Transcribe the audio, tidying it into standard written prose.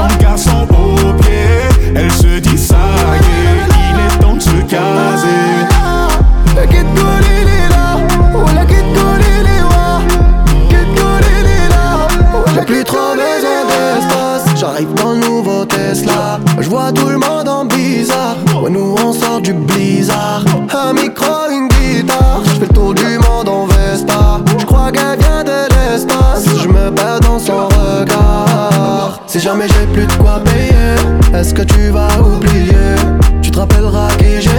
comme garçon au pied. Elle se dit ça y est, il est temps de se caser. La Kid Cudi il est là, ouais la Kid Cudi il est là, Kid Cudi il est là. J'ai plus trop besoin d'espace, j'arrive dans le nouveau Tesla. Je vois tout le monde en bizarre, ouais nous on sort du blizzard. Un micro, une guitare, je fais le tour du monde en Vespa. Je crois qu'elle vient de l'espace, je me perds dans son regard. Si jamais j'ai plus de quoi payer, est-ce que tu vas oublier? Tu te rappelleras qui j'ai